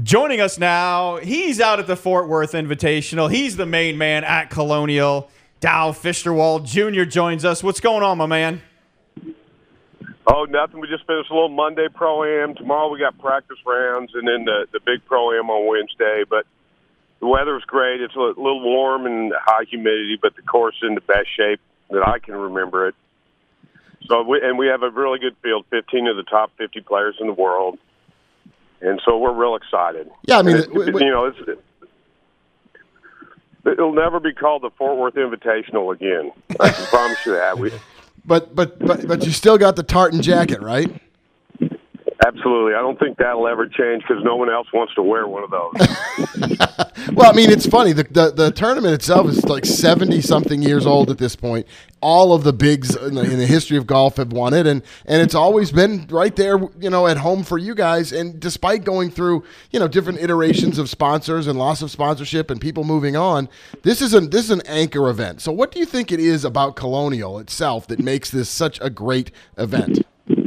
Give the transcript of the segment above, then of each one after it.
Joining us now, he's out at the Fort Worth Invitational. He's the main man at Colonial. Dal Fichterwald Jr. joins us. What's going on, my man? Oh, nothing. We just finished a little Monday Pro-Am. Tomorrow we got practice rounds and then the big Pro-Am on Wednesday. But the weather's great. It's a little warm and high humidity, but the course is in the best shape that I can remember it. So we have a really good field, 15 of the top 50 players in the world. And so we're real excited. Yeah, I mean, it'll never be called the Fort Worth Invitational again. I can promise you that. But you still got the tartan jacket, right? Absolutely. I don't think that'll ever change because no one else wants to wear one of those. Well, I mean, it's funny. The tournament itself is like 70-something years old at this point. All of the bigs in the history of golf have won it, and it's always been right there, at home for you guys. And despite going through, different iterations of sponsors and loss of sponsorship and people moving on, this is an anchor event. So what do you think it is about Colonial itself that makes this such a great event?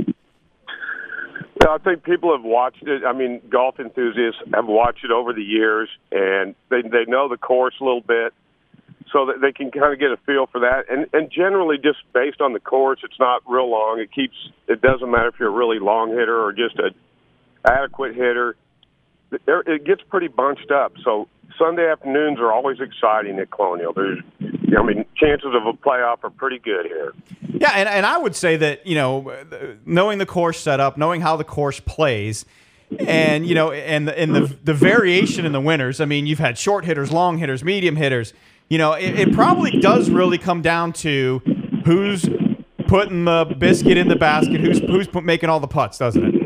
I think people have watched it. I mean, golf enthusiasts have watched it over the years, and they know the course a little bit, so that they can kind of get a feel for that. And generally, just based on the course, it's not real long. It doesn't matter if you're a really long hitter or just an adequate hitter. It gets pretty bunched up. So Sunday afternoons are always exciting at Colonial. Chances of a playoff are pretty good here. Yeah, and I would say that, knowing the course setup, knowing how the course plays, and, and the variation in the winners, I mean, you've had short hitters, long hitters, medium hitters, it probably does really come down to who's putting the biscuit in the basket, who's making all the putts, doesn't it?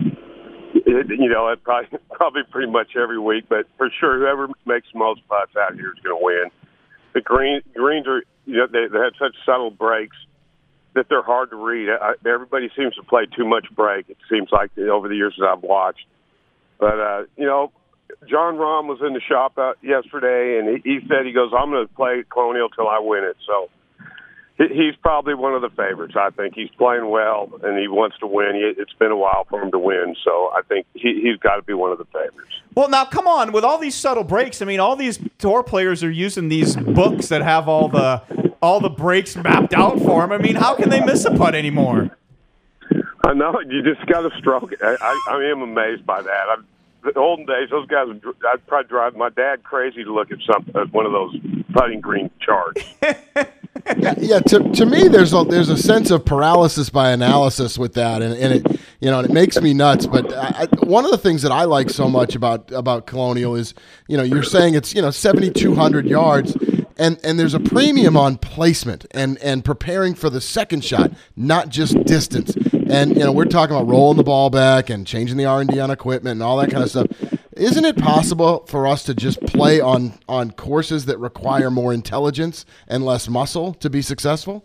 It probably pretty much every week, but for sure, whoever makes the most putts out here is going to win. The greens are, they had such subtle breaks that they're hard to read. Everybody seems to play too much break, it seems like, over the years that I've watched. But, John Rahm was in the shop yesterday, and he said, I'm going to play Colonial till I win it. So he's probably one of the favorites, I think. He's playing well, and he wants to win. It's been a while for him to win, so I think he's got to be one of the favorites. Well, now, come on. With all these subtle breaks, I mean, all these tour players are using these books that have all the breaks mapped out for them. I mean, how can they miss a putt anymore? I know. You just got to stroke it. I am amazed by that. The olden days, those guys, I'd probably drive my dad crazy to look at one of those putting green charts. Yeah. To me, there's a sense of paralysis by analysis with that, and it it makes me nuts. But one of the things that I like so much about Colonial is you're saying it's 7,200 yards. And there's a premium on placement and preparing for the second shot, not just distance. And we're talking about rolling the ball back and changing the R&D on equipment and all that kind of stuff. Isn't it possible for us to just play on courses that require more intelligence and less muscle to be successful?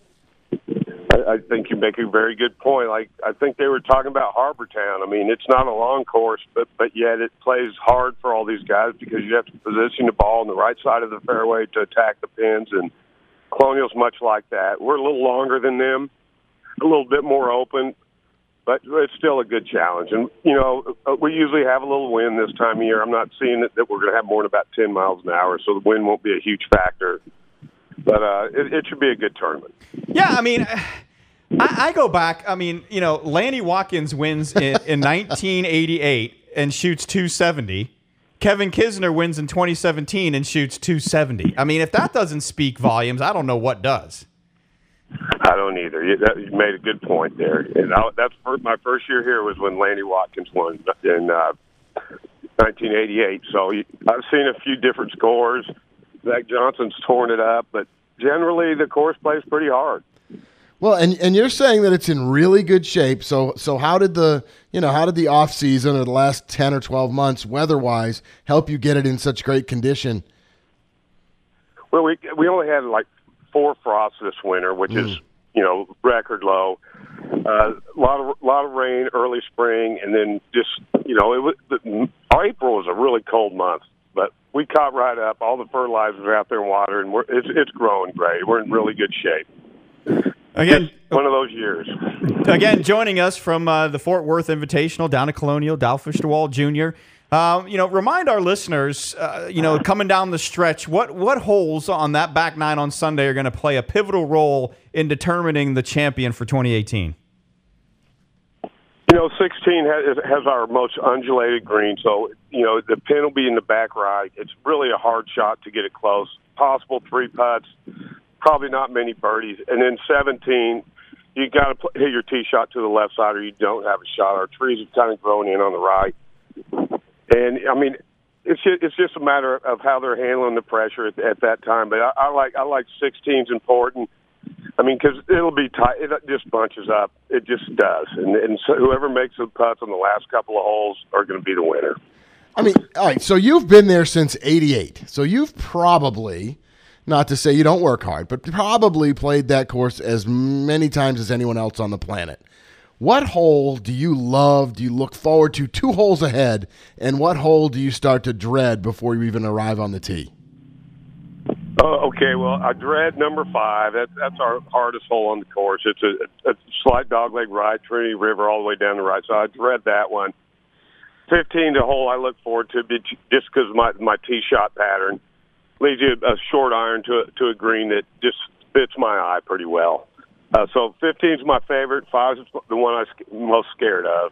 I think you make a very good point. Like, I think they were talking about Harbor Town. I mean, it's not a long course, but yet it plays hard for all these guys because you have to position the ball on the right side of the fairway to attack the pins, and Colonial's much like that. We're a little longer than them, a little bit more open, but it's still a good challenge. And, we usually have a little wind this time of year. I'm not seeing that we're going to have more than about 10 miles an hour, so the wind won't be a huge factor. But it should be a good tournament. Yeah, I mean, I go back. I mean, Lanny Watkins wins in 1988 and shoots 270. Kevin Kisner wins in 2017 and shoots 270. I mean, if that doesn't speak volumes, I don't know what does. I don't either. You made a good point there. And my first year here was when Lanny Watkins won in 1988. So I've seen a few different scores. Zach Johnson's torn it up, but generally the course plays pretty hard. Well, and you're saying that it's in really good shape. So how did the off season or the last 10 or 12 months weather-wise help you get it in such great condition? Well, we only had like 4 frosts this winter, which is record low. A lot of rain early spring, and then just April was a really cold month. But we caught right up. All the fertilizers are out there in water, and it's growing great. We're in really good shape. Again, one of those years. Again, joining us from the Fort Worth Invitational down at Colonial, Dal Fichterwald Jr. Remind our listeners, coming down the stretch, what holes on that back nine on Sunday are going to play a pivotal role in determining the champion for 2018? 16 has our most undulated green, so, the pin will be in the back right. It's really a hard shot to get it close. Possible 3 putts, probably not many birdies. And then 17, you got to hit your tee shot to the left side or you don't have a shot. Our trees have kind of grown in on the right. And, it's just a matter of how they're handling the pressure at that time. But I like 16's important. Because it'll be tight. It just bunches up. It just does. And so whoever makes the putts on the last couple of holes are going to be the winner. All right, so you've been there since '88. So you've probably, not to say you don't work hard, but probably played that course as many times as anyone else on the planet. What hole do you love, do you look forward to 2 holes ahead, and what hole do you start to dread before you even arrive on the tee? Oh, okay. Well, I dread number 5. That's our hardest hole on the course. It's a slight dogleg right, Trinity River all the way down the right. So I dread that one. 15, the hole I look forward to, just because my tee shot pattern leads you a short iron to a green that just fits my eye pretty well. So 15 is my favorite. 5 is the one I'm most scared of.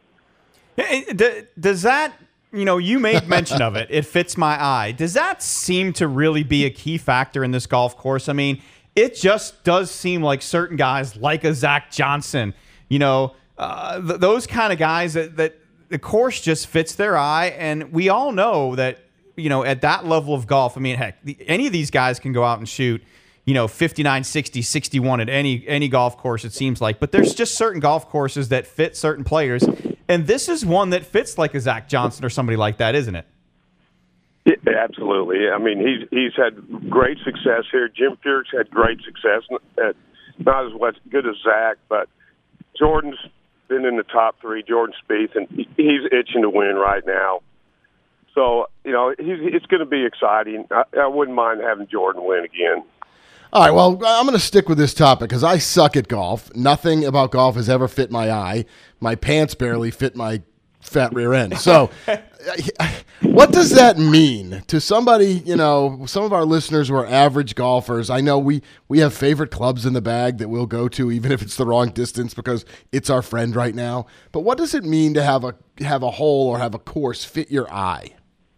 Does that? You made mention of it. It fits my eye. Does that seem to really be a key factor in this golf course? It just does seem like certain guys, like a Zach Johnson, those kind of guys that the course just fits their eye. And we all know that, at that level of golf, heck, any of these guys can go out and shoot, 59, 60, 61 at any golf course, it seems like. But there's just certain golf courses that fit certain players. And this is one that fits like a Zach Johnson or somebody like that, isn't it? Yeah, absolutely. He's had great success here. Jim Furyk had great success. Not as good as Zach, but Jordan's been in the top 3, Jordan Spieth, and he's itching to win right now. So, it's going to be exciting. I wouldn't mind having Jordan win again. All right, well, I'm going to stick with this topic because I suck at golf. Nothing about golf has ever fit my eye. My pants barely fit my fat rear end. So what does that mean to somebody, some of our listeners who are average golfers? I know we have favorite clubs in the bag that we'll go to even if it's the wrong distance because it's our friend right now. But what does it mean to have a hole or have a course fit your eye?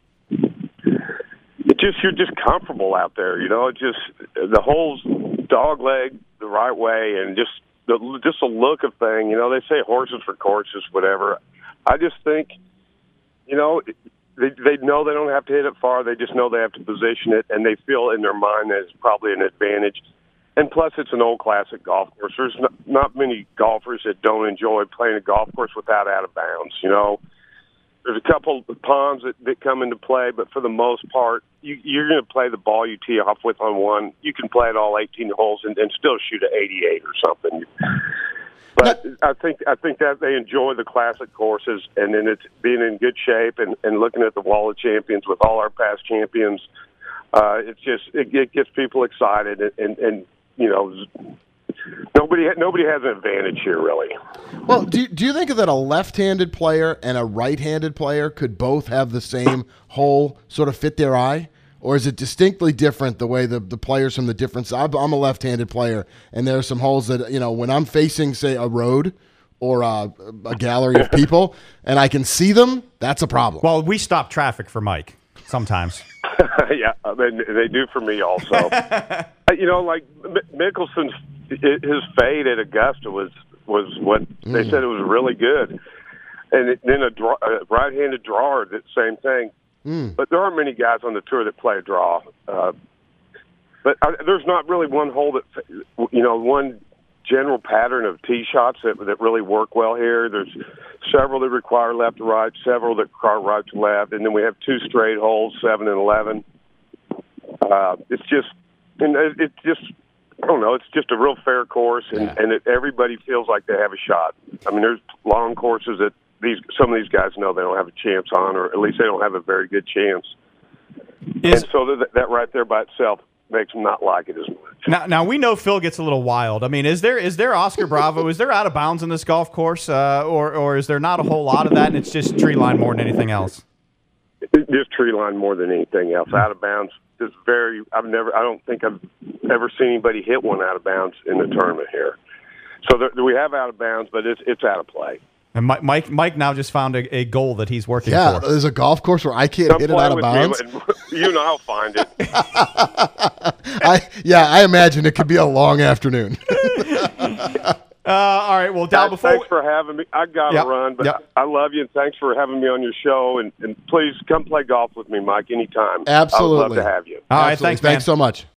You're just comfortable out there, just the holes dog leg the right way and just the look of thing. They say horses for courses, whatever. I just think, they know they don't have to hit it far. They just know they have to position it, and they feel in their mind that it's probably an advantage. And plus, it's an old classic golf course. There's not many golfers that don't enjoy playing a golf course without out of bounds, There's a couple of ponds that come into play, but for the most part, you're going to play the ball you tee off with on one. You can play it all 18 holes and still shoot at 88 or something. But I think that they enjoy the classic courses, and then it's being in good shape and looking at the wall of champions with all our past champions. It gets people excited, and nobody has an advantage here, really. Well, do you think that a left-handed player and a right-handed player could both have the same hole sort of fit their eye? Or is it distinctly different the way the players from the different sides? I'm a left-handed player, and there are some holes that, when I'm facing, say, a road or a gallery of people, and I can see them, that's a problem. Well, we stop traffic for Mike sometimes. Yeah, they do for me also. Like Mickelson's, his fade at Augusta was what they said it was really good. And then a right-handed drawer, the same thing. But there aren't many guys on the tour that play a draw. But there's not really one hole that, one general pattern of tee shots that really work well here. There's several that require left to right, several that require right to left, and then we have 2 straight holes, 7 and 11. It's just I don't know. It's just a real fair course, and everybody feels like they have a shot. There's long courses that some of these guys know they don't have a chance on, or at least they don't have a very good chance. And so that right there by itself makes them not like it as much. Now we know Phil gets a little wild. Is there Oscar Bravo? Is there out of bounds in this golf course, or is there not a whole lot of that, and it's just tree line more than anything else? Just tree line more than anything else. Out of bounds is very. I don't think I've ever seen anybody hit one out of bounds in the tournament here. So we have out of bounds, but it's out of play. And Mike now just found a goal that he's working Yeah, for. there's a golf course where I can't hit it out of bounds. You and I'll find it. I imagine it could be a long afternoon. All right, well, Dal, thanks for having me. I got to run, but I love you, and thanks for having me on your show. And please come play golf with me, Mike, anytime. Absolutely. I would love to have you. All right, Absolutely. thanks, man. Thanks so much.